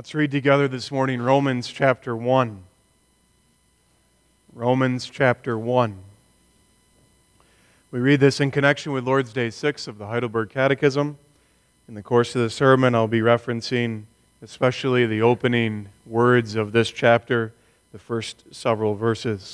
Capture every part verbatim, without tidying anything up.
Let's read together this morning Romans chapter one. Romans chapter one. We read this in connection with Lord's Day six of the Heidelberg Catechism. In the course of the sermon, I'll be referencing especially the opening words of this chapter, the first several verses.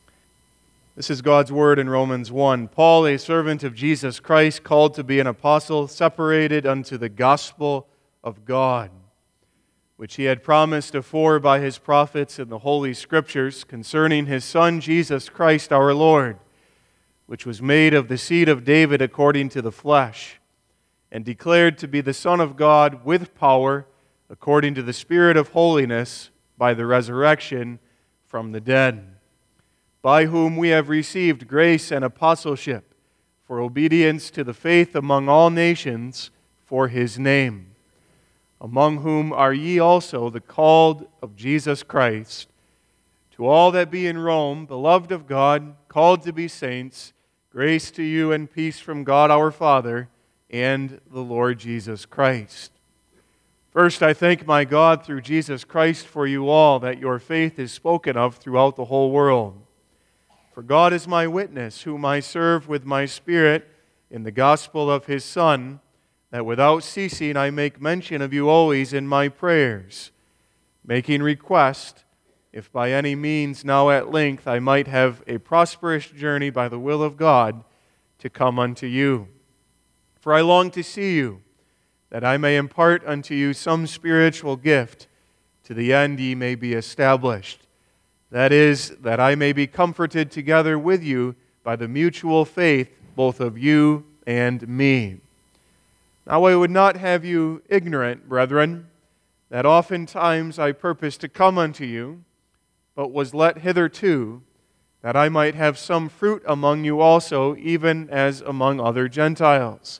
This is God's word in Romans one. Paul, a servant of Jesus Christ, called to be an apostle, separated unto the gospel of God, which he had promised afore by his prophets in the Holy Scriptures concerning his Son Jesus Christ our Lord, which was made of the seed of David according to the flesh, and declared to be the Son of God with power, according to the Spirit of holiness, by the resurrection from the dead, by whom we have received grace and apostleship for obedience to the faith among all nations for his name, among whom are ye also the called of Jesus Christ. To all that be in Rome, beloved of God, called to be saints, grace to you and peace from God our Father and the Lord Jesus Christ. First, I thank my God through Jesus Christ for you all, that your faith is spoken of throughout the whole world. For God is my witness, whom I serve with my Spirit in the gospel of his Son, that without ceasing I make mention of you always in my prayers, making request, if by any means now at length I might have a prosperous journey by the will of God to come unto you. For I long to see you, that I may impart unto you some spiritual gift, to the end ye may be established. That is, that I may be comforted together with you by the mutual faith both of you and me. Now I would not have you ignorant, brethren, that oftentimes I purposed to come unto you, but was let hitherto, that I might have some fruit among you also, even as among other Gentiles.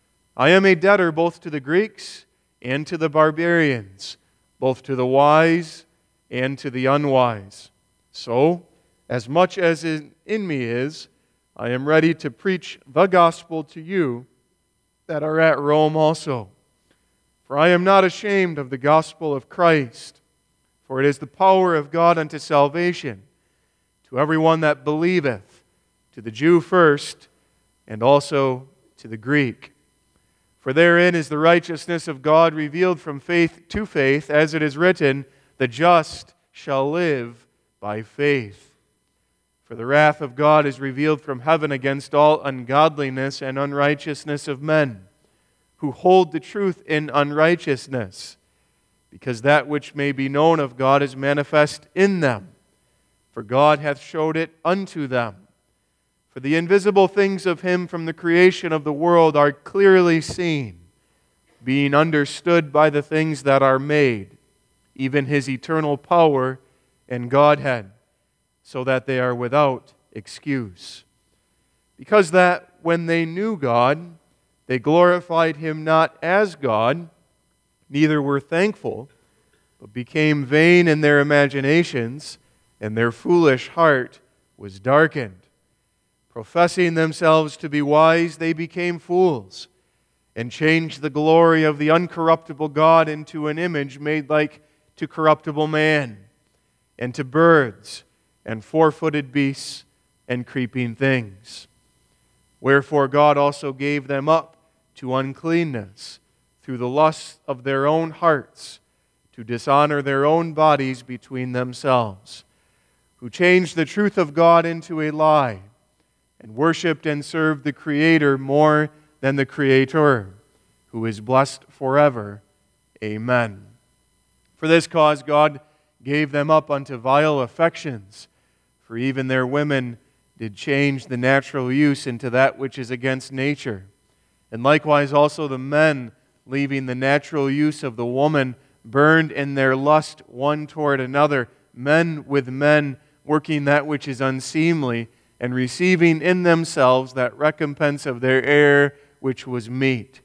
I am a debtor both to the Greeks and to the barbarians, both to the wise and to the unwise. So, as much as in me is, I am ready to preach the gospel to you that are at Rome also. For I am not ashamed of the gospel of Christ, for it is the power of God unto salvation, to everyone that believeth, to the Jew first, and also to the Greek. For therein is the righteousness of God revealed from faith to faith, as it is written, the just shall live by faith. For the wrath of God is revealed from heaven against all ungodliness and unrighteousness of men, who hold the truth in unrighteousness, because that which may be known of God is manifest in them, for God hath showed it unto them. For the invisible things of him from the creation of the world are clearly seen, being understood by the things that are made, even his eternal power and Godhead, so that they are without excuse. Because that when they knew God, they glorified him not as God, neither were thankful, but became vain in their imaginations, and their foolish heart was darkened. Professing themselves to be wise, they became fools, and changed the glory of the uncorruptible God into an image made like to corruptible man, and to birds, and four-footed beasts, and creeping things. Wherefore God also gave them up to uncleanness through the lusts of their own hearts, to dishonor their own bodies between themselves, who changed the truth of God into a lie, and worshipped and served the Creator more than the Creator, who is blessed forever. Amen. For this cause God gave them up unto vile affections, for even their women did change the natural use into that which is against nature. And likewise also the men, leaving the natural use of the woman, burned in their lust one toward another, men with men, working that which is unseemly, and receiving in themselves that recompense of their error which was meet.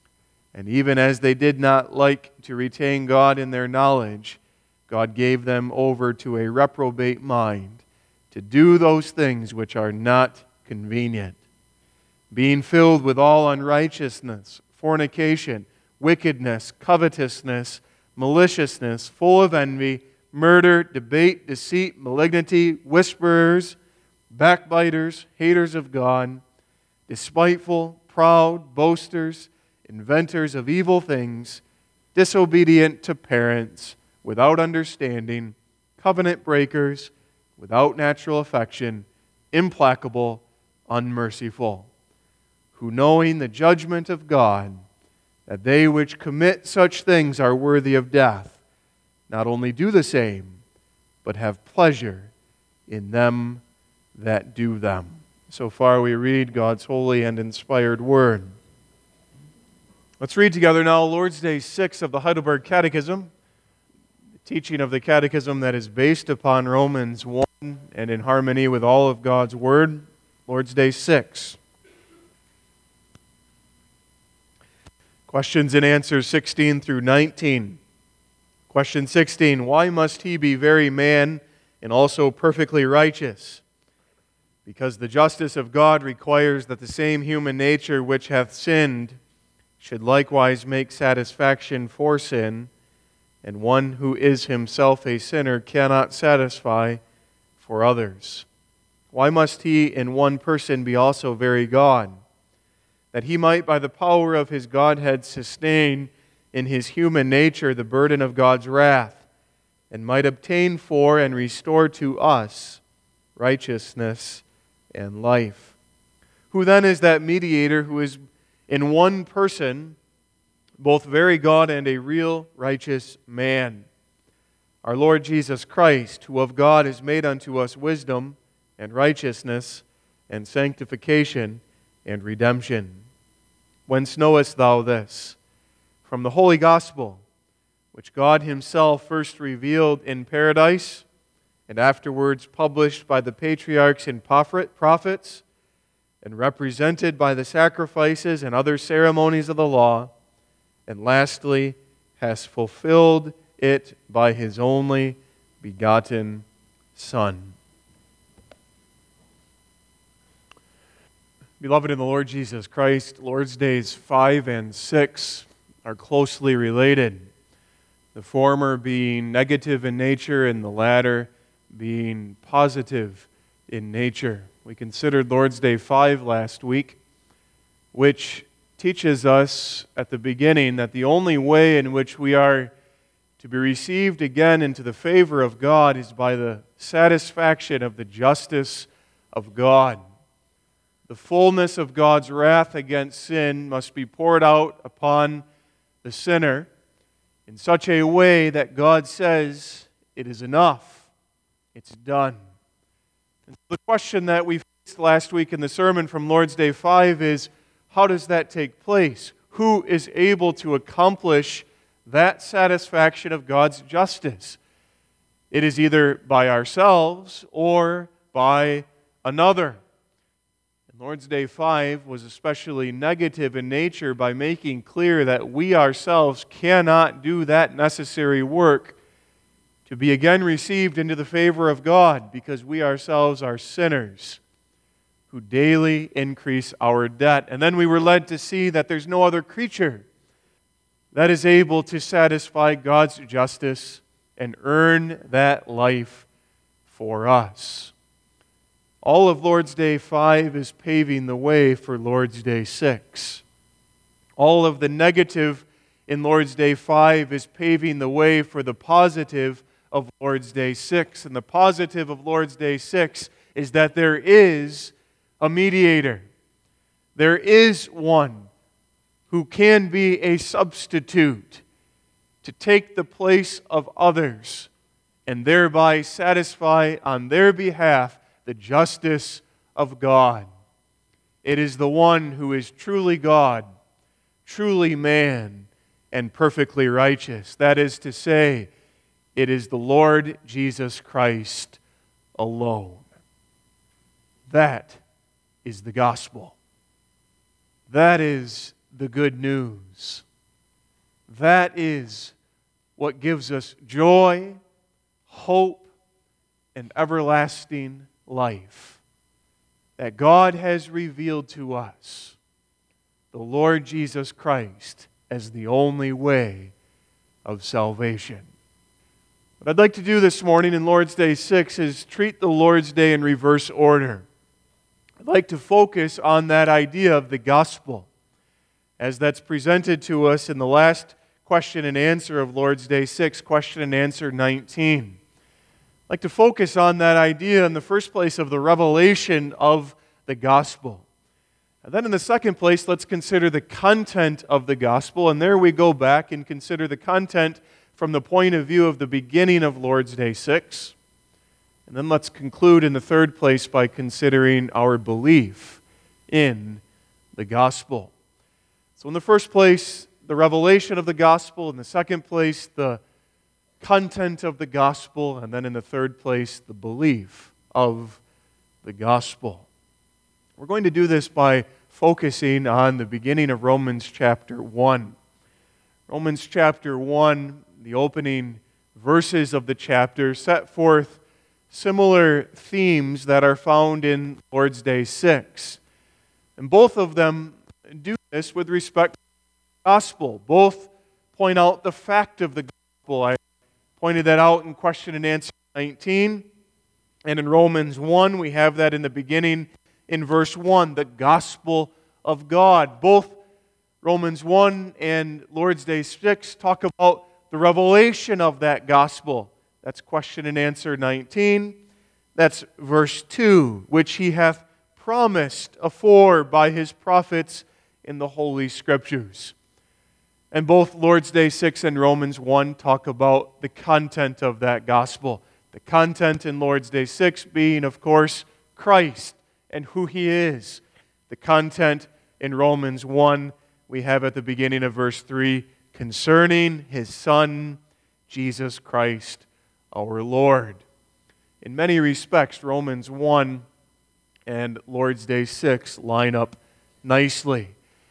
And even as they did not like to retain God in their knowledge, God gave them over to a reprobate mind, to do those things which are not convenient, being filled with all unrighteousness, fornication, wickedness, covetousness, maliciousness, full of envy, murder, debate, deceit, malignity, whisperers, backbiters, haters of God, despiteful, proud, boasters, inventors of evil things, disobedient to parents, without understanding, covenant breakers, without natural affection, implacable, unmerciful, who knowing the judgment of God, that they which commit such things are worthy of death, not only do the same, but have pleasure in them that do them. So far we read God's holy and inspired Word. Let's read together now Lord's Day six of the Heidelberg Catechism, the teaching of the Catechism that is based upon Romans one and in harmony with all of God's Word. Lord's Day six. Questions and answers sixteen through nineteen. Question sixteen, why must he be very man and also perfectly righteous? Because the justice of God requires that the same human nature which hath sinned should likewise make satisfaction for sin, and one who is himself a sinner cannot satisfy for others. Why must he in one person be also very God? That he might by the power of his Godhead sustain in his human nature the burden of God's wrath, and might obtain for and restore to us righteousness and life. Who then is that mediator who is in one person both very God and a real righteous man? Our Lord Jesus Christ, who of God is made unto us wisdom and righteousness and sanctification and redemption. Whence knowest thou this? From the Holy Gospel, which God Himself first revealed in paradise, and afterwards published by the patriarchs and prophets, and represented by the sacrifices and other ceremonies of the law, and lastly, has fulfilled it by His only begotten Son. Beloved in the Lord Jesus Christ, Lord's Days five and six are closely related, the former being negative in nature and the latter being positive in nature. We considered Lord's Day five last week, which teaches us at the beginning that the only way in which we are to be received again into the favor of God is by the satisfaction of the justice of God. The fullness of God's wrath against sin must be poured out upon the sinner in such a way that God says, it is enough, it's done. And the question that we faced last week in the sermon from Lord's Day five is, how does that take place? Who is able to accomplish that satisfaction of God's justice? It is either by ourselves or by another. Lord's Day five was especially negative in nature by making clear that we ourselves cannot do that necessary work to be again received into the favor of God, because we ourselves are sinners who daily increase our debt. And then we were led to see that there's no other creature that is able to satisfy God's justice and earn that life for us. All of Lord's Day five is paving the way for Lord's Day six. All of the negative in Lord's Day five is paving the way for the positive of Lord's Day six. And the positive of Lord's Day six is that there is a mediator. There is one who can be a substitute to take the place of others and thereby satisfy on their behalf the justice of God. It is the one who is truly God, truly man, and perfectly righteous. That is to say, it is the Lord Jesus Christ alone. That is the gospel. That is the good news. That is what gives us joy, hope, and everlasting life. That God has revealed to us the Lord Jesus Christ as the only way of salvation. What I'd like to do this morning in Lord's Day six is treat the Lord's Day in reverse order. I'd like to focus on that idea of the gospel as that's presented to us in the last question and answer of Lord's Day six, question and answer nineteen. I'd like to focus on that idea in the first place of the revelation of the gospel. And then in the second place, let's consider the content of the gospel. And there we go back and consider the content from the point of view of the beginning of Lord's Day six. And then let's conclude in the third place by considering our belief in the gospel. So in the first place, the revelation of the gospel. In the second place, the content of the gospel. And then in the third place, the belief of the gospel. We're going to do this by focusing on the beginning of Romans chapter one. Romans chapter one, the opening verses of the chapter, set forth similar themes that are found in Lord's Day six. And both of them do this with respect to the gospel. Both point out the fact of the gospel. I pointed that out in question and answer nineteen. And in Romans one, we have that in the beginning in verse one, the gospel of God. Both Romans one and Lord's Day six talk about the revelation of that gospel. That's question and answer nineteen. That's verse two, which He hath promised afore by His prophets in the Holy Scriptures. And both Lord's Day six and Romans one talk about the content of that gospel. The content in Lord's Day six being, of course, Christ and who He is. The content in Romans one we have at the beginning of verse three concerning His Son, Jesus Christ, our Lord. In many respects, Romans one and Lord's Day six line up nicely.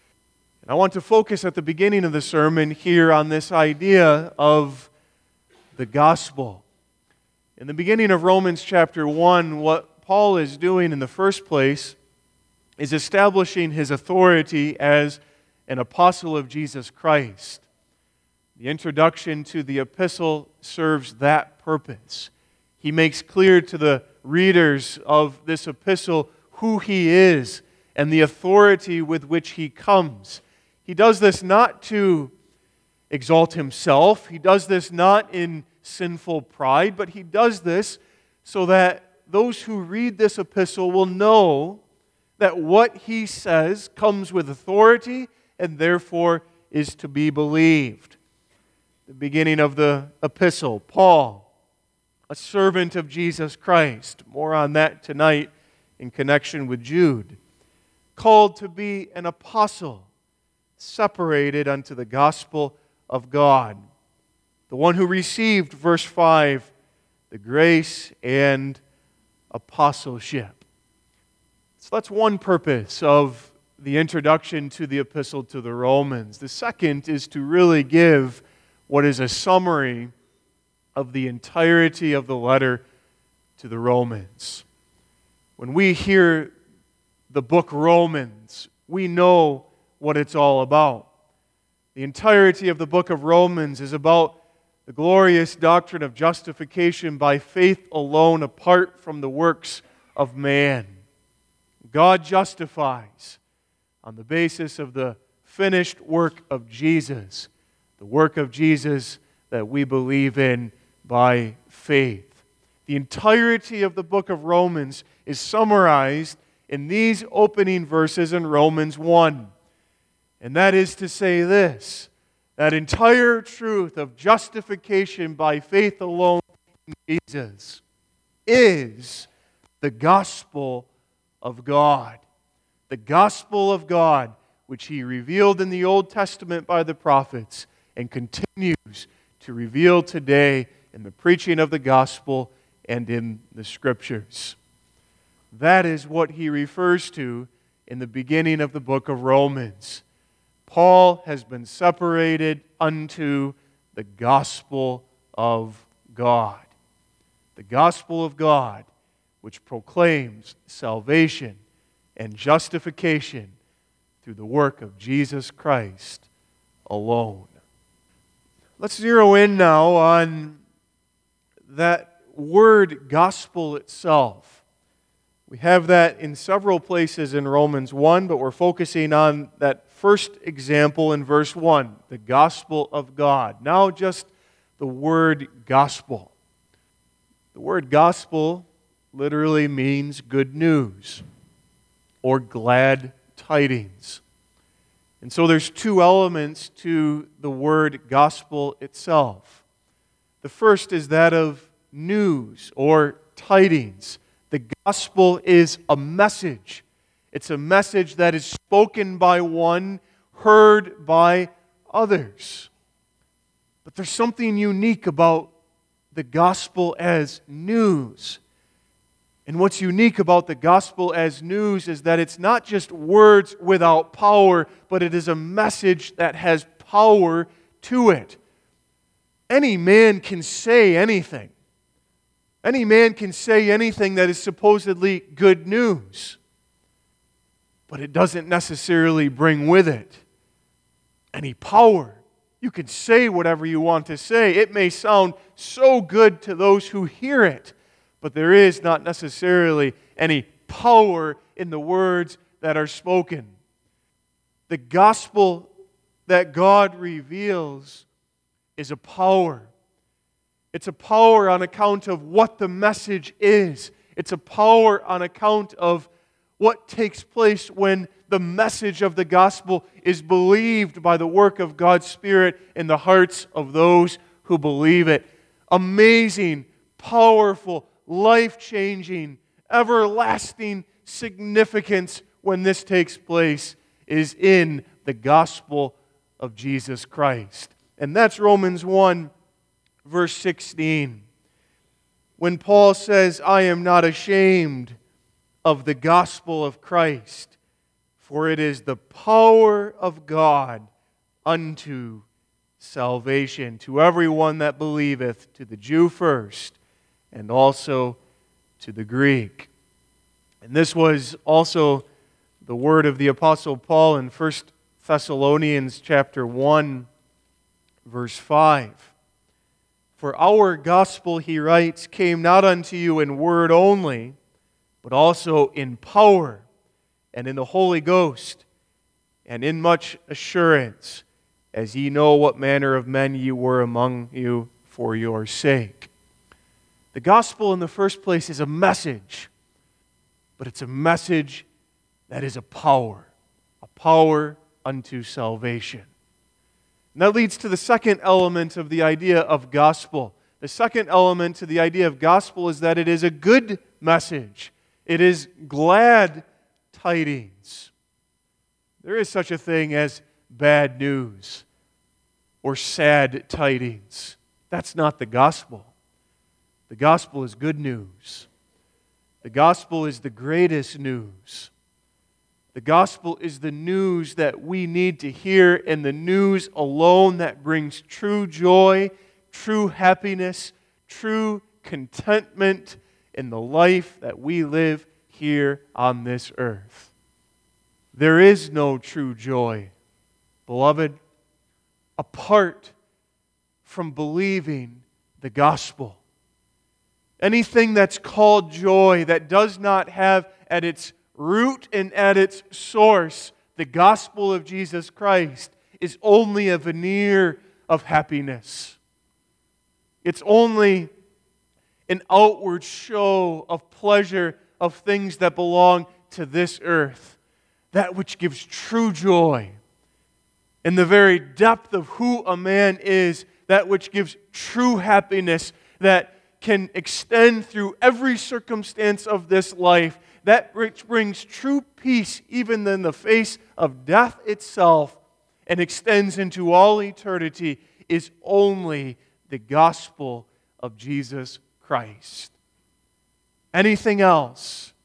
And I want to focus at the beginning of the sermon here on this idea of the gospel. In the beginning of Romans chapter one, what Paul is doing in the first place is establishing his authority as an apostle of Jesus Christ. The introduction to the epistle serves that purpose. He makes clear to the readers of this epistle who he is and the authority with which he comes. He does this not to exalt himself. He does this not in sinful pride, but he does this so that those who read this epistle will know that what he says comes with authority and therefore is to be believed. The beginning of the epistle, Paul, a servant of Jesus Christ. More on that tonight in connection with Jude. Called to be an apostle, separated unto the gospel of God. The one who received, verse five, the grace and apostleship. So that's one purpose of the introduction to the epistle to the Romans. The second is to really give what is a summary of the entirety of the letter to the Romans. When we hear the book Romans, we know what it's all about. The entirety of the book of Romans is about the glorious doctrine of justification by faith alone, apart from the works of man. God justifies on the basis of the finished work of Jesus, the work of Jesus that we believe in by faith. The entirety of the book of Romans is summarized in these opening verses in Romans one. And that is to say this, that entire truth of justification by faith alone in Jesus is the gospel of God. The gospel of God, which He revealed in the Old Testament by the prophets and continues to reveal today in the preaching of the gospel and in the Scriptures. That is what he refers to in the beginning of the book of Romans. Paul has been separated unto the gospel of God. The gospel of God, which proclaims salvation and justification through the work of Jesus Christ alone. Let's zero in now on that word gospel itself. We have that in several places in Romans one, but we're focusing on that first example in verse one, the gospel of God. Now just the word gospel. The word gospel literally means good news or glad tidings. And so there's two elements to the word gospel itself. The first is that of news or tidings. The gospel is a message. It's a message that is spoken by one, heard by others. But there's something unique about the gospel as news. And what's unique about the gospel as news is that it's not just words without power, but it is a message that has power to it. Any man can say anything. Any man can say anything that is supposedly good news. But it doesn't necessarily bring with it any power. You can say whatever you want to say. It may sound so good to those who hear it, but there is not necessarily any power in the words that are spoken. The gospel that God reveals is a power. It's a power on account of what the message is. It's a power on account of what takes place when the message of the gospel is believed by the work of God's Spirit in the hearts of those who believe it. Amazing, powerful, life-changing, everlasting significance when this takes place is in the gospel of Jesus Christ. And that's Romans one, verse sixteen. When Paul says, I am not ashamed of the gospel of Christ, for it is the power of God unto salvation, to everyone that believeth, to the Jew first, and also to the Greek. And this was also the word of the Apostle Paul in First Thessalonians chapter one, verse five. For our gospel, he writes, came not unto you in word only, but also in power, and in the Holy Ghost, and in much assurance, as ye know what manner of men ye were among you for your sake. The gospel in the first place is a message, but it's a message that is a power, a power unto salvation. And that leads to the second element of the idea of gospel. The second element to the idea of gospel is that it is a good message. It is glad tidings. There is such a thing as bad news or sad tidings. That's not the gospel. The gospel is good news. The gospel is the greatest news. The gospel is the news that we need to hear, and the news alone that brings true joy, true happiness, true contentment in the life that we live here on this earth. There is no true joy, beloved, apart from believing the gospel. Anything that's called joy that does not have at its root and at its source the gospel of Jesus Christ is only a veneer of happiness. It's only an outward show of pleasure of things that belong to this earth. That which gives true joy in the very depth of who a man is, that which gives true happiness that can extend through every circumstance of this life, that which brings true peace even in the face of death itself and extends into all eternity, is only the gospel of Jesus Christ. Anything else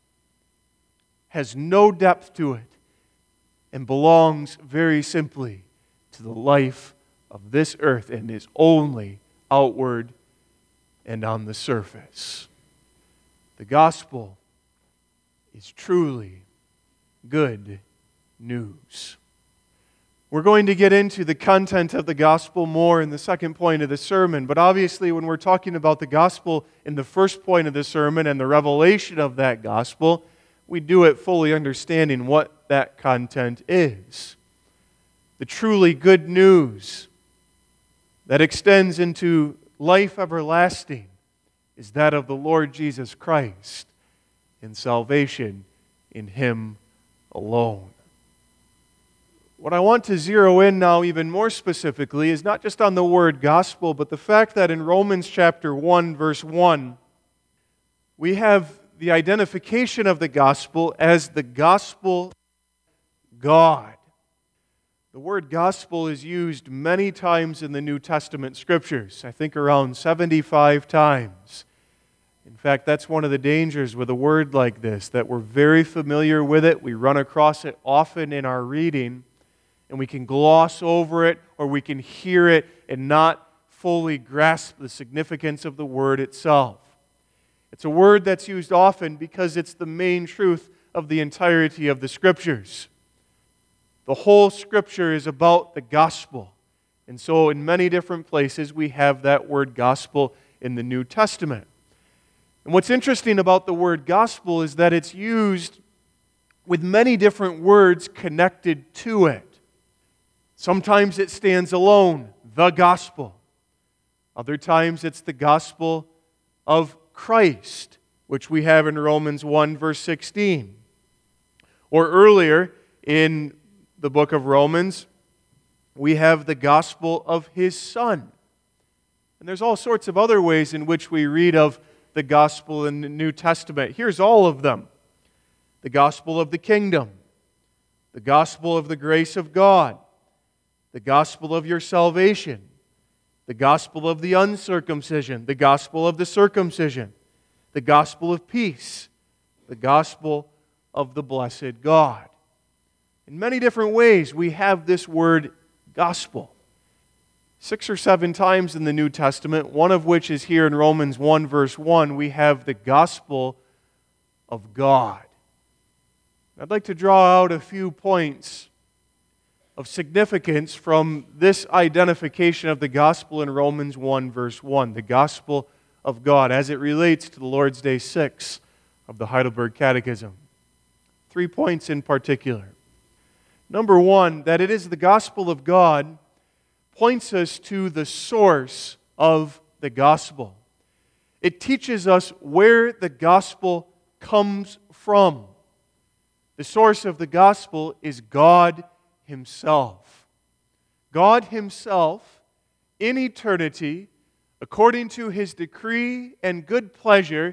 has no depth to it and belongs very simply to the life of this earth and is only outward and on the surface. The gospel is truly good news. We're going to get into the content of the gospel more in the second point of the sermon, but obviously when we're talking about the gospel in the first point of the sermon and the revelation of that gospel, we do it fully understanding what that content is. The truly good news that extends into life everlasting is that of the Lord Jesus Christ and salvation in Him alone. What I want to zero in now even more specifically is not just on the word gospel, but the fact that in Romans chapter one, verse one, we have the identification of the gospel as the gospel of God. The word gospel is used many times in the New Testament scriptures, I think around seventy-five times. In fact, that's one of the dangers with a word like this, that we're very familiar with it, we run across it often in our reading, and we can gloss over it or we can hear it and not fully grasp the significance of the word itself. It's a word that's used often because it's the main truth of the entirety of the Scriptures. The whole Scripture is about the gospel. And so in many different places we have that word gospel in the New Testament. And what's interesting about the word gospel is that it's used with many different words connected to it. Sometimes it stands alone, the gospel. Other times it's the gospel of Christ, which we have in Romans one, verse sixteen. Or earlier in the book of Romans, we have the gospel of His Son. And there's all sorts of other ways in which we read of the gospel in the New Testament. Here's all of them. The gospel of the kingdom, the gospel of the grace of God, the gospel of your salvation, the gospel of the uncircumcision, the gospel of the circumcision, the gospel of peace, the gospel of the blessed God. In many different ways, we have this word gospel. Six or seven times in the New Testament, one of which is here in Romans one, verse one, we have the gospel of God. I'd like to draw out a few points of significance from this identification of the gospel in Romans one, verse one, the gospel of God, as it relates to the Lord's Day six of the Heidelberg Catechism. Three points in particular. Number one, that it is the gospel of God points us to the source of the gospel. It teaches us where the gospel comes from. The source of the gospel is God Himself. God Himself, in eternity, according to His decree and good pleasure,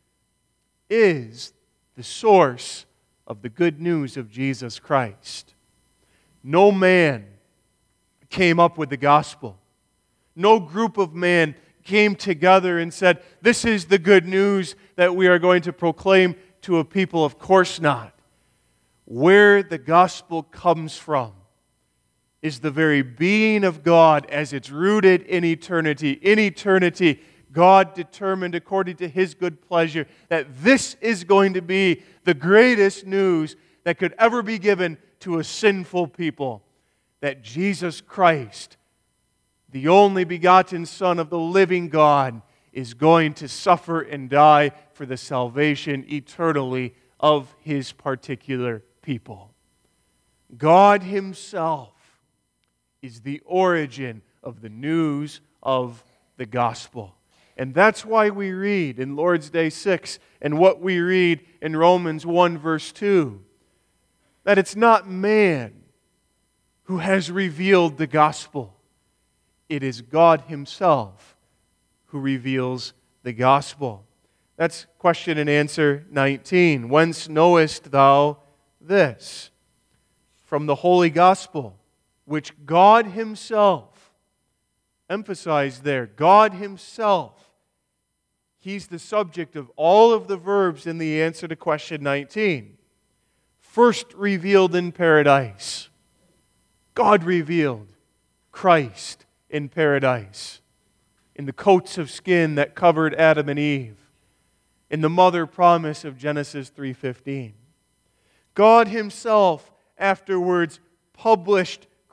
is the source of the good news of Jesus Christ. No man came up with the gospel. No group of men came together and said, this is the good news that we are going to proclaim to a people. Of course not. Where the gospel comes from is the very being of God as it's rooted in eternity. In eternity, God determined according to His good pleasure that this is going to be the greatest news that could ever be given to a sinful people. That Jesus Christ, the only begotten Son of the living God, is going to suffer and die for the salvation eternally of His particular people. God Himself is the origin of the news of the gospel. And that's why we read in Lord's Day six and what we read in Romans one, verse two, that it's not man who has revealed the gospel. It is God Himself who reveals the gospel. That's question and answer nineteen. Whence knowest thou this? From the Holy Gospel, which God Himself emphasized there. God Himself. He's the subject of all of the verbs in the answer to question nineteen. First revealed in paradise. God revealed Christ in paradise, in the coats of skin that covered Adam and Eve, in the mother promise of Genesis three fifteen. God Himself afterwards published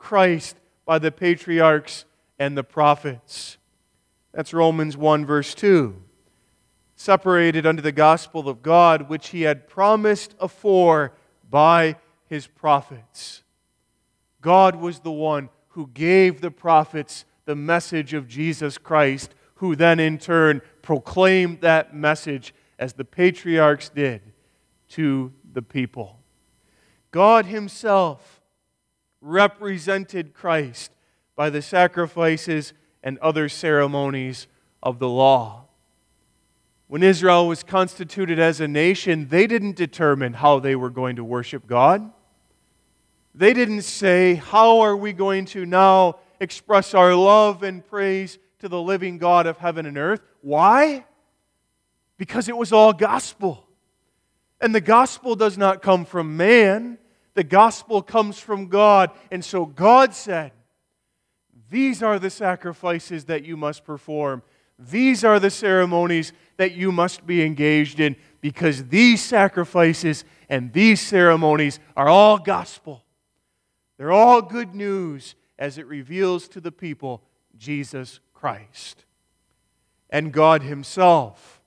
Christ by the patriarchs and the prophets. That's Romans one, verse two. Separated unto the gospel of God, which He had promised afore by His prophets. God was the one who gave the prophets the message of Jesus Christ, who then in turn proclaimed that message as the patriarchs did to the people. God Himself represented Christ by the sacrifices and other ceremonies of the law. When Israel was constituted as a nation, they didn't determine how they were going to worship God. They didn't say, how are we going to now express our love and praise to the living God of heaven and earth? Why? Because it was all gospel. And the gospel does not come from man. The gospel comes from God. And so God said, these are the sacrifices that you must perform. These are the ceremonies that you must be engaged in, because these sacrifices and these ceremonies are all gospel. They're all good news as it reveals to the people Jesus Christ. And God Himself,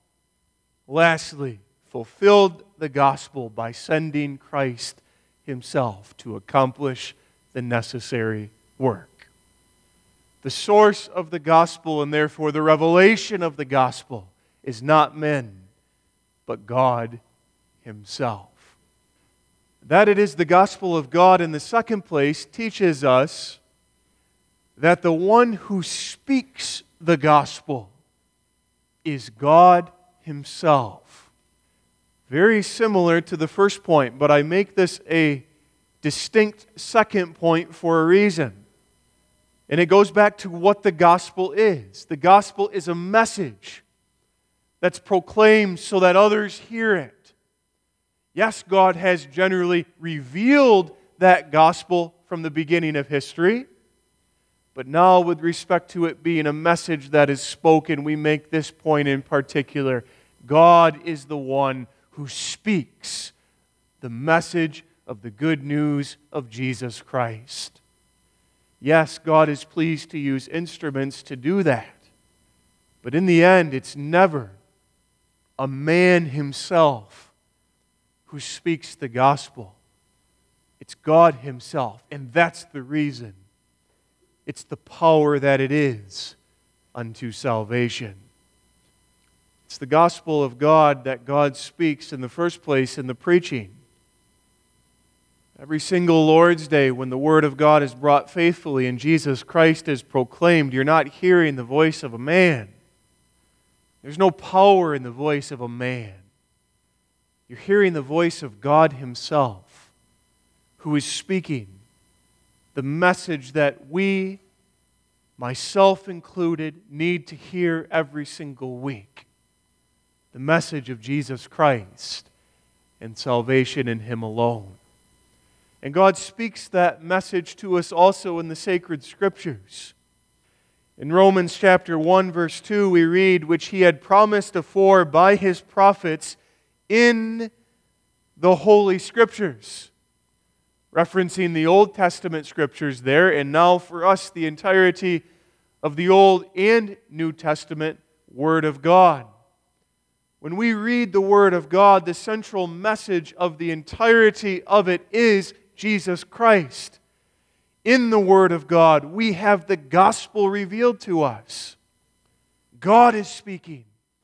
lastly, fulfilled the gospel by sending Christ Himself to accomplish the necessary work. The source of the gospel, and therefore the revelation of the gospel, is not men, but God Himself. That it is the gospel of God, in the second place, teaches us that the one who speaks the gospel is God Himself. Very similar to the first point, but I make this a distinct second point for a reason. And it goes back to what the gospel is. The gospel is a message that's proclaimed so that others hear it. Yes, God has generally revealed that gospel from the beginning of history. But now, with respect to it being a message that is spoken, we make this point in particular. God is the one who speaks the message of the good news of Jesus Christ. Yes, God is pleased to use instruments to do that. But in the end, it's never a man himself who speaks the gospel. It's God Himself, and that's the reason. It's the power that it is unto salvation. It's the gospel of God that God speaks in the first place in the preaching. Every single Lord's Day, when the Word of God is brought faithfully and Jesus Christ is proclaimed, you're not hearing the voice of a man. There's no power in the voice of a man. You're hearing the voice of God Himself, who is speaking the message that we, myself included, need to hear every single week. The message of Jesus Christ and salvation in Him alone. And God speaks that message to us also in the sacred Scriptures. In Romans chapter one, verse two, we read, which He had promised afore by His prophets in the Holy Scriptures. Referencing the Old Testament Scriptures there, and now for us the entirety of the Old and New Testament Word of God. When we read the Word of God, the central message of the entirety of it is Jesus Christ. In the Word of God, we have the gospel revealed to us. God is speaking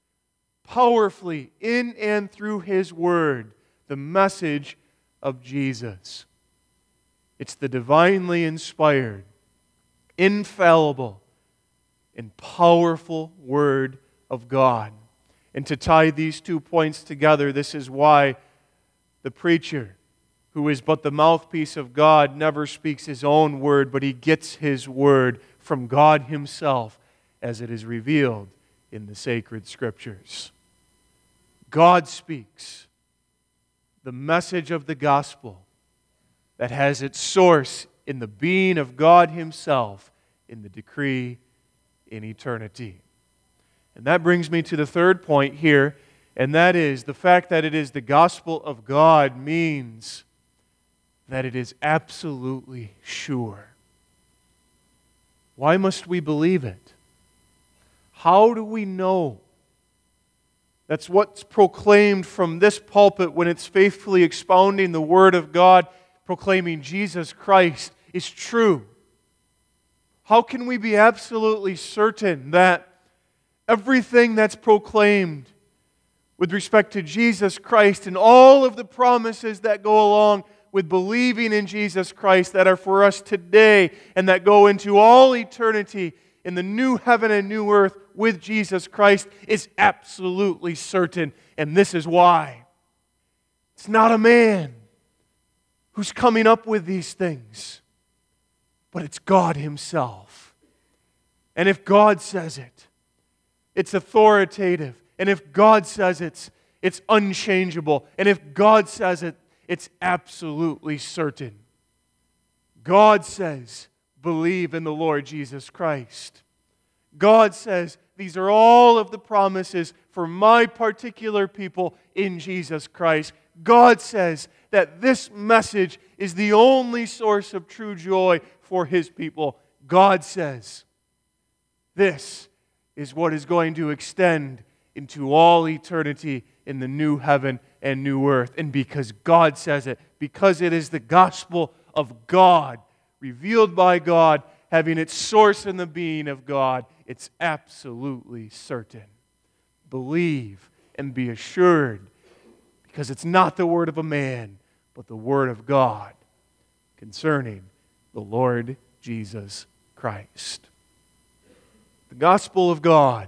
powerfully in and through His Word, the message of Jesus. It's the divinely inspired, infallible, and powerful Word of God. And to tie these two points together, this is why the preacher, who is but the mouthpiece of God, never speaks his own word, but he gets his word from God Himself as it is revealed in the sacred Scriptures. God speaks the message of the gospel that has its source in the being of God Himself in the decree in eternity. And that brings me to the third point here, and that is the fact that it is the gospel of God means that it is absolutely sure. Why must we believe it? How do we know? That's what's proclaimed from this pulpit when it's faithfully expounding the Word of God, proclaiming Jesus Christ is true. How can we be absolutely certain that everything that's proclaimed with respect to Jesus Christ and all of the promises that go along with believing in Jesus Christ that are for us today and that go into all eternity in the new heaven and new earth with Jesus Christ is absolutely certain? And this is why. It's not a man who's coming up with these things, but it's God Himself. And if God says it, it's authoritative. And if God says it, it's unchangeable. And if God says it, it's absolutely certain. God says, believe in the Lord Jesus Christ. God says, these are all of the promises for my particular people in Jesus Christ. God says that this message is the only source of true joy for His people. God says, this is what is going to extend into all eternity in the new heaven and new earth. And because God says it, because it is the gospel of God, revealed by God, having its source in the being of God, it's absolutely certain. Believe and be assured, because it's not the word of a man, but the word of God concerning the Lord Jesus Christ. The gospel of God,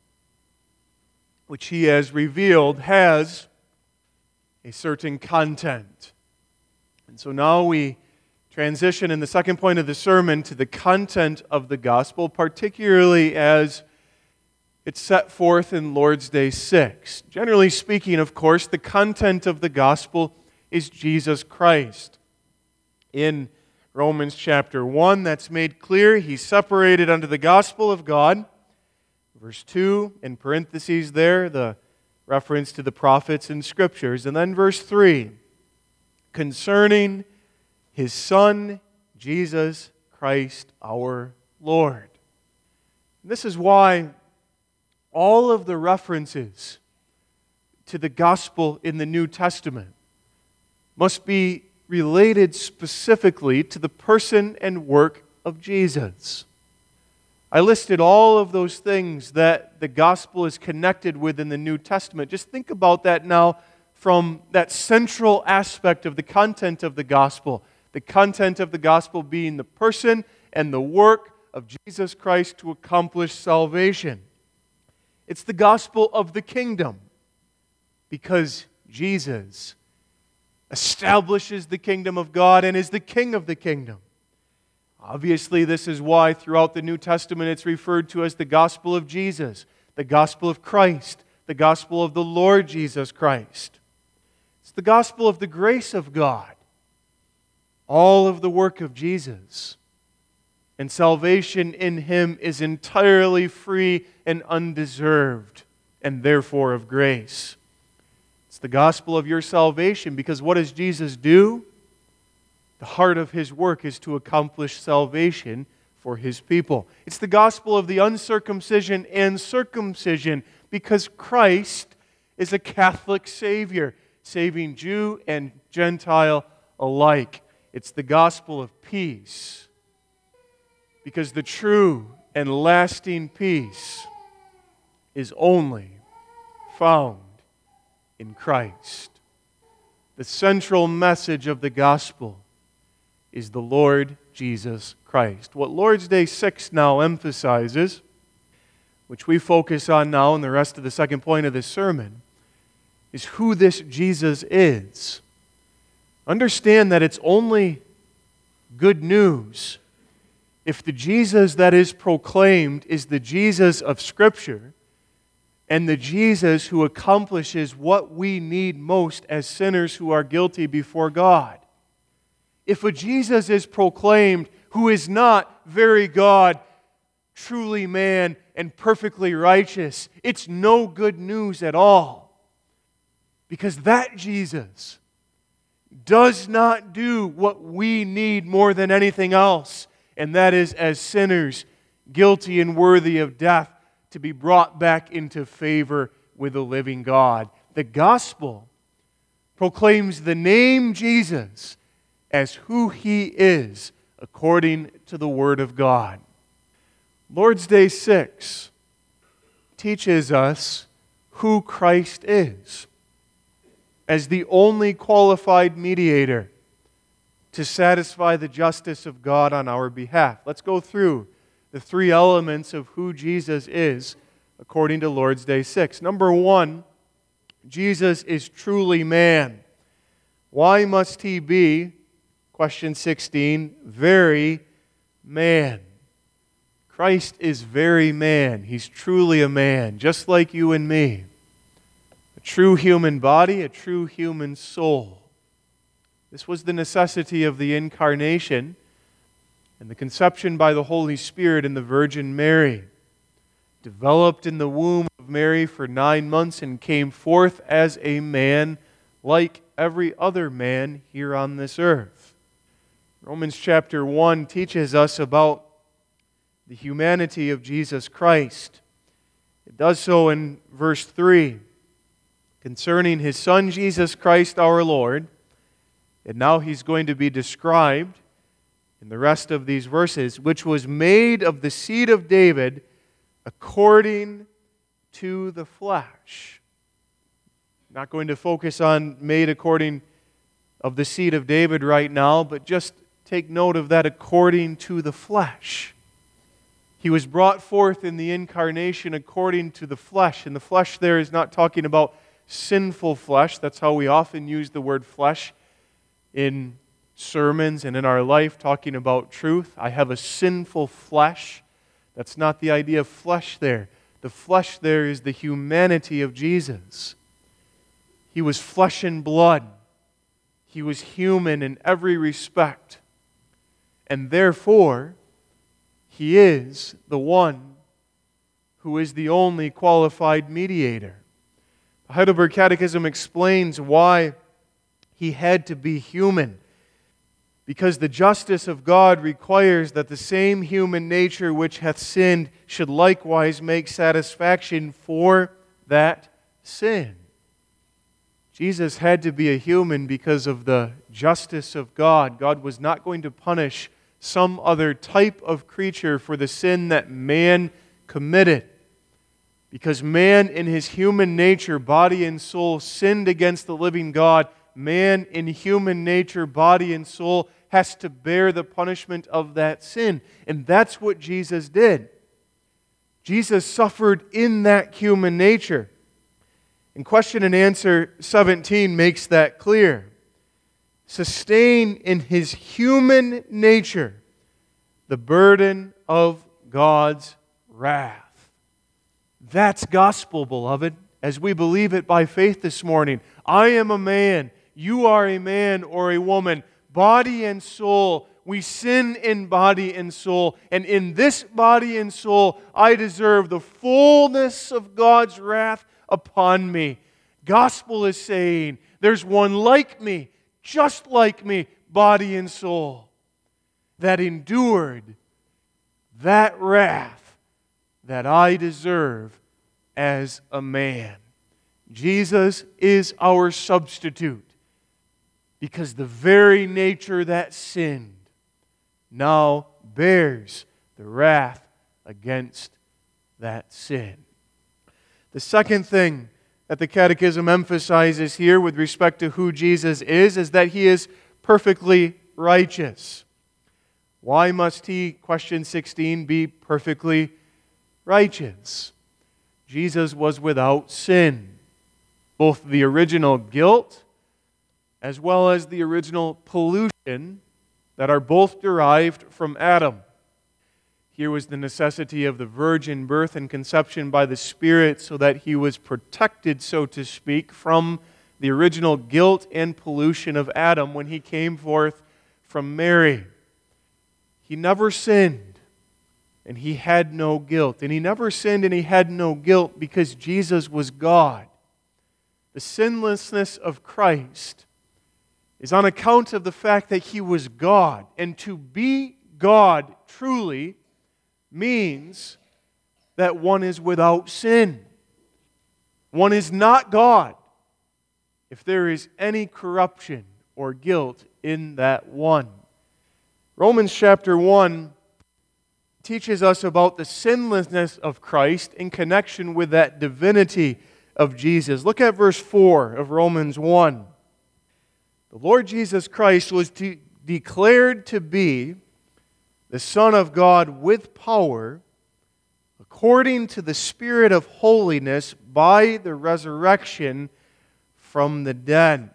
which He has revealed, has a certain content. And so now we transition in the second point of the sermon to the content of the gospel, particularly as it's set forth in Lord's Day six. Generally speaking, of course, the content of the gospel is Jesus Christ. In Romans chapter one, that's made clear. He's separated unto the gospel of God. Verse two, in parentheses there, the reference to the prophets and scriptures. And then verse three, concerning His Son, Jesus Christ our Lord. And this is why all of the references to the gospel in the New Testament must be related specifically to the person and work of Jesus. I listed all of those things that the gospel is connected with in the New Testament. Just think about that now from that central aspect of the content of the gospel. The content of the gospel being the person and the work of Jesus Christ to accomplish salvation. It's the gospel of the kingdom, because Jesus establishes the kingdom of God and is the king of the kingdom. Obviously, this is why throughout the New Testament it's referred to as the gospel of Jesus, the gospel of Christ, the gospel of the Lord Jesus Christ. It's the gospel of the grace of God, all of the work of Jesus. And salvation in Him is entirely free and undeserved, and therefore of grace. It's the gospel of your salvation, because what does Jesus do? The heart of His work is to accomplish salvation for His people. It's the gospel of the uncircumcision and circumcision, because Christ is a Catholic Savior, saving Jew and Gentile alike. It's the gospel of peace, because the true and lasting peace is only found in Christ. The central message of the gospel is the Lord Jesus Christ. What Lord's Day six now emphasizes, which we focus on now in the rest of the second point of this sermon, is who this Jesus is. Understand that it's only good news if the Jesus that is proclaimed is the Jesus of Scripture and the Jesus who accomplishes what we need most as sinners who are guilty before God. If a Jesus is proclaimed who is not very God, truly man, and perfectly righteous, it's no good news at all. Because that Jesus does not do what we need more than anything else, and that is, as sinners, guilty and worthy of death, to be brought back into favor with the living God. The gospel proclaims the name Jesus as who He is according to the Word of God. Lord's Day six teaches us who Christ is as the only qualified mediator to satisfy the justice of God on our behalf. Let's go through the three elements of who Jesus is according to Lord's Day six. Number one, Jesus is truly man. Why must He be, question sixteen, very man? Christ is very man. He's truly a man, just like you and me. A true human body, a true human soul. This was the necessity of the incarnation and the conception by the Holy Spirit in the Virgin Mary. Developed in the womb of Mary for nine months and came forth as a man like every other man here on this earth. Romans chapter one teaches us about the humanity of Jesus Christ. It does so in verse three, concerning His Son Jesus Christ our Lord. And now He's going to be described in the rest of these verses, which was made of the seed of David according to the flesh. Not going to focus on made according of the seed of David right now, but just take note of that according to the flesh. He was brought forth in the incarnation according to the flesh. And the flesh there is not talking about sinful flesh. That's how we often use the word flesh in sermons and in our life, talking about truth. I have a sinful flesh. That's not the idea of flesh there. The flesh there is the humanity of Jesus. He was flesh and blood. He was human in every respect. And therefore, He is the one who is the only qualified mediator. The Heidelberg Catechism explains why He had to be human. Because the justice of God requires that the same human nature which hath sinned should likewise make satisfaction for that sin. Jesus had to be a human because of the justice of God. God was not going to punish some other type of creature for the sin that man committed. Because man in his human nature, body and soul, sinned against the living God, man in human nature, body and soul, has to bear the punishment of that sin. And that's what Jesus did. Jesus suffered in that human nature. And question and answer seventeen makes that clear. Sustain in His human nature the burden of God's wrath. That's gospel, beloved, as we believe it by faith this morning. I am a man, you are a man or a woman, body and soul. We sin in body and soul, and in this body and soul I deserve the fullness of God's wrath upon me. Gospel is saying, there's one like me, just like me, body and soul, that endured that wrath that I deserve as a man. Jesus is our substitute, because the very nature that sinned now bears the wrath against that sin. The second thing that the Catechism emphasizes here with respect to who Jesus is is that He is perfectly righteous. Why must He, question sixteen, be perfectly righteous? Jesus was without sin. Both the original guilt as well as the original pollution that are both derived from Adam. Here was the necessity of the virgin birth and conception by the Spirit so that He was protected, so to speak, from the original guilt and pollution of Adam when He came forth from Mary. He never sinned, and He had no guilt. And He never sinned and He had no guilt because Jesus was God. The sinlessness of Christ is on account of the fact that He was God. And to be God truly means that one is without sin. One is not God if there is any corruption or guilt in that one. Romans chapter one teaches us about the sinlessness of Christ in connection with that divinity of Jesus. Look at verse four of Romans one. The Lord Jesus Christ was to, declared to be the Son of God with power, according to the Spirit of holiness, by the resurrection from the dead.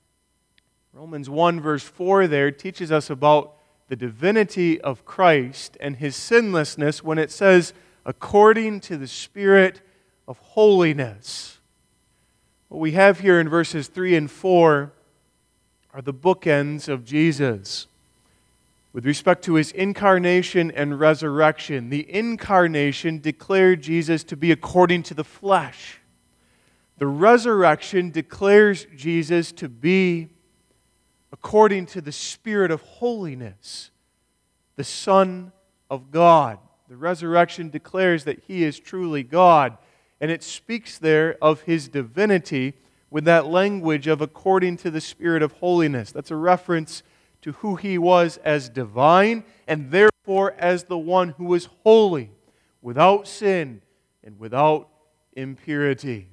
Romans one verse four there teaches us about the divinity of Christ and His sinlessness when it says, according to the Spirit of holiness. What we have here in verses three and four are the bookends of Jesus. With respect to His incarnation and resurrection, the incarnation declared Jesus to be according to the flesh. The resurrection declares Jesus to be according to the Spirit of holiness, the Son of God. The resurrection declares that He is truly God, and it speaks there of His divinity with that language of according to the Spirit of holiness. That's a reference to who He was as divine, and therefore as the one who was holy, without sin and without impurity.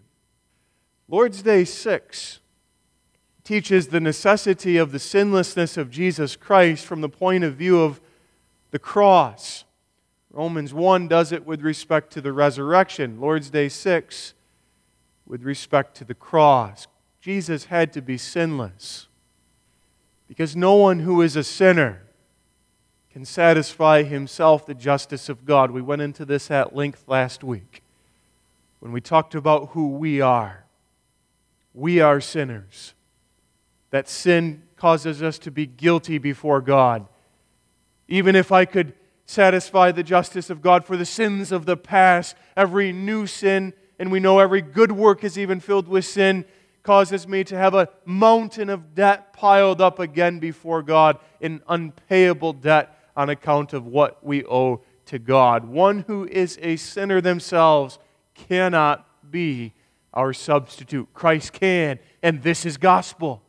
Lord's Day six teaches the necessity of the sinlessness of Jesus Christ from the point of view of the cross. Romans one does it with respect to the resurrection. Lord's Day six with respect to the cross. Jesus had to be sinless because no one who is a sinner can satisfy himself the justice of God. We went into this at length last week when we talked about who we are. We are sinners. That sin causes us to be guilty before God. Even if I could satisfy the justice of God for the sins of the past, every new sin, and we know every good work is even filled with sin, causes me to have a mountain of debt piled up again before God, in unpayable debt on account of what we owe to God. One who is a sinner themselves cannot be our substitute. Christ can, and this is gospel.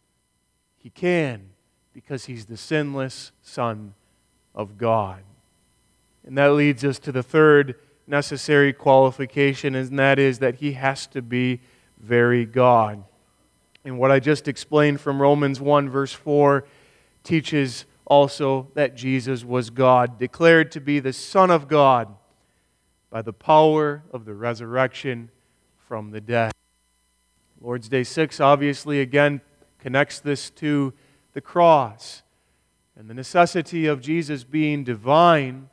He can, because He's the sinless Son of God. And that leads us to the third necessary qualification, and that is that He has to be very God. And what I just explained from Romans one verse four teaches also that Jesus was God, declared to be the Son of God by the power of the resurrection from the dead. Lord's Day six obviously again connects this to the cross and the necessity of Jesus being divine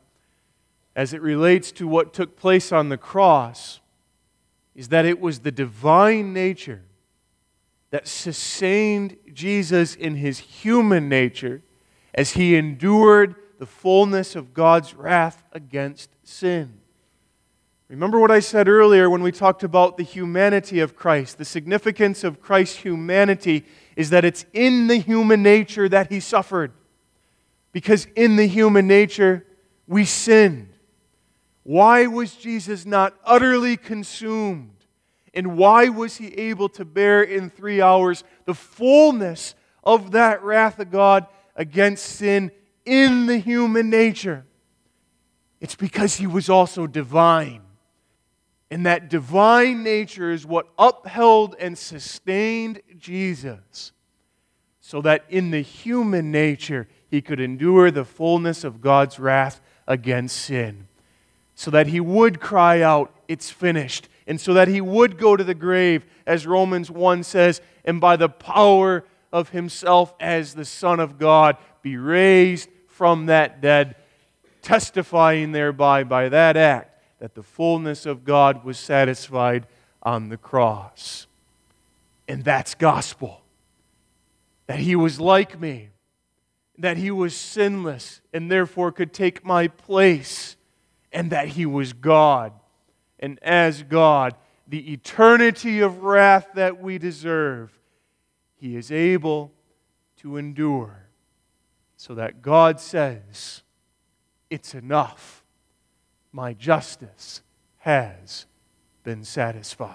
as it relates to what took place on the cross is that it was the divine nature that sustained Jesus in His human nature as He endured the fullness of God's wrath against sin. Remember what I said earlier when we talked about the humanity of Christ. The significance of Christ's humanity is that it's in the human nature that He suffered. Because in the human nature, we sinned. Why was Jesus not utterly consumed? And why was He able to bear in three hours the fullness of that wrath of God against sin in the human nature? It's because He was also divine. And that divine nature is what upheld and sustained Jesus, so that in the human nature He could endure the fullness of God's wrath against sin. So that He would cry out, "It's finished." And so that He would go to the grave, as Romans one says, and by the power of Himself as the Son of God, be raised from that dead, testifying thereby by that act that the fullness of God was satisfied on the cross. And that's gospel. That He was like me. That He was sinless and therefore could take my place. And that He was God. And as God, the eternity of wrath that we deserve, He is able to endure. So that God says, it's enough. my justice has been satisfied.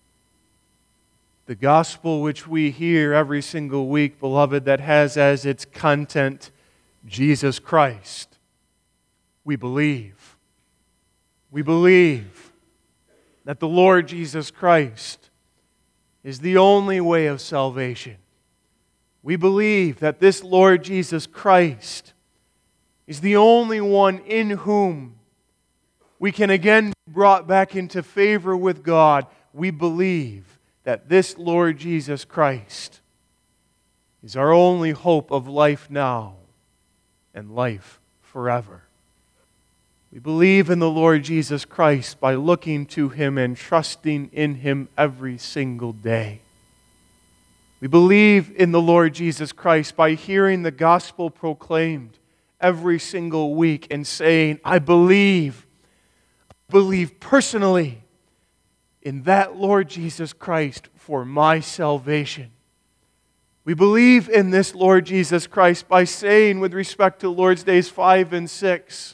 The gospel which we hear every single week, beloved, that has as its content Jesus Christ, we believe. We believe that the Lord Jesus Christ is the only way of salvation. We believe that this Lord Jesus Christ is the only one in whom we can again be brought back into favor with God. We believe that this Lord Jesus Christ is our only hope of life now and life forever. We believe in the Lord Jesus Christ by looking to Him and trusting in Him every single day. We believe in the Lord Jesus Christ by hearing the gospel proclaimed every single week and saying, I believe, I believe personally in that Lord Jesus Christ for my salvation. We believe in this Lord Jesus Christ by saying with respect to Lord's Days five and six,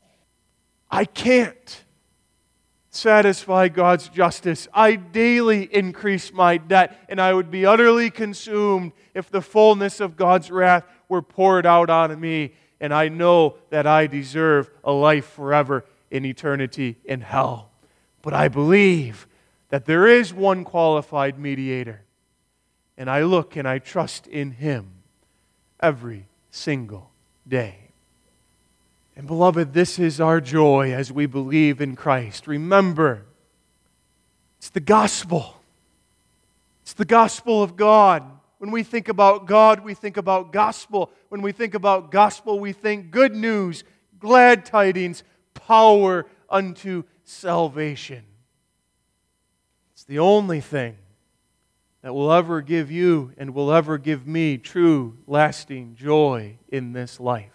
I can't satisfy God's justice. I daily increase my debt, and I would be utterly consumed if the fullness of God's wrath were poured out on me, and I know that I deserve a life forever in eternity in hell. But I believe that there is one qualified mediator, and I look and I trust in Him every single day. And beloved, this is our joy as we believe in Christ. Remember, it's the gospel. It's the gospel of God. When we think about God, we think about gospel. When we think about gospel, we think good news, glad tidings, power unto salvation. It's the only thing that will ever give you and will ever give me true, lasting joy in this life.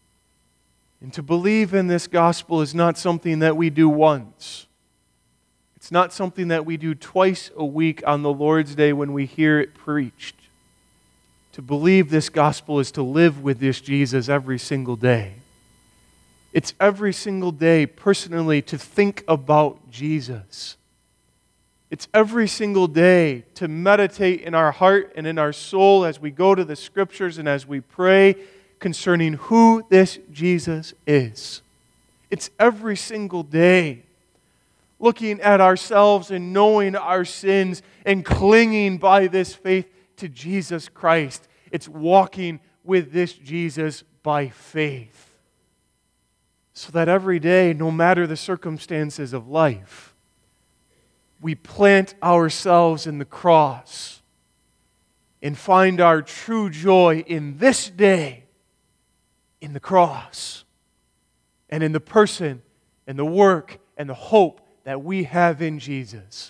And to believe in this gospel is not something that we do once. It's not something that we do twice a week on the Lord's Day when we hear it preached. To believe this gospel is to live with this Jesus every single day. It's every single day personally to think about Jesus. It's every single day to meditate in our heart and in our soul as we go to the Scriptures and as we pray concerning who this Jesus is. It's every single day looking at ourselves and knowing our sins and clinging by this faith to Jesus Christ. It's walking with this Jesus by faith. So that every day, no matter the circumstances of life, we plant ourselves in the cross and find our true joy in this day in the cross and in the person and the work and the hope that we have in Jesus.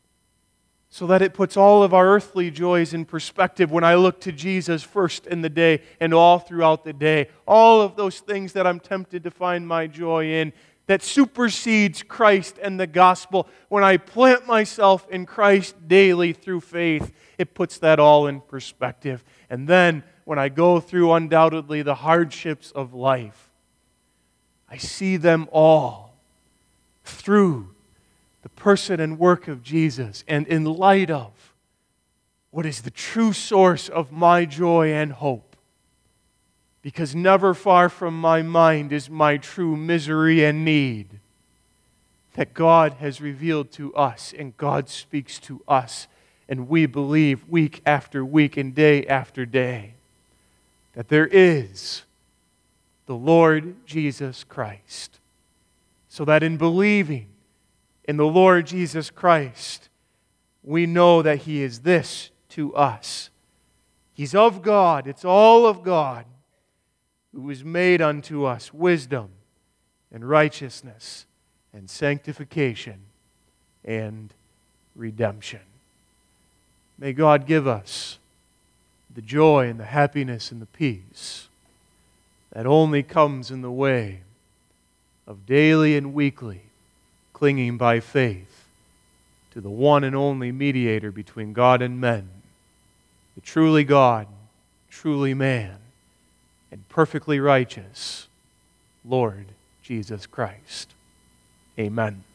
So that it puts all of our earthly joys in perspective when I look to Jesus first in the day and all throughout the day. All of those things that I'm tempted to find my joy in, that supersedes Christ and the gospel. When I plant myself in Christ daily through faith, it puts that all in perspective. And then when I go through undoubtedly the hardships of life, I see them all through the person and work of Jesus and in light of what is the true source of my joy and hope. Because never far from my mind is my true misery and need that God has revealed to us and God speaks to us, and we believe week after week and day after day that there is the Lord Jesus Christ. So that in believing in the Lord Jesus Christ, we know that He is this to us. He's of God. It's all of God, who is made unto us wisdom and righteousness and sanctification and redemption. May God give us the joy and the happiness and the peace that only comes in the way of daily and weekly clinging by faith to the one and only mediator between God and men, the truly God, truly man, and perfectly righteous Lord Jesus Christ. Amen.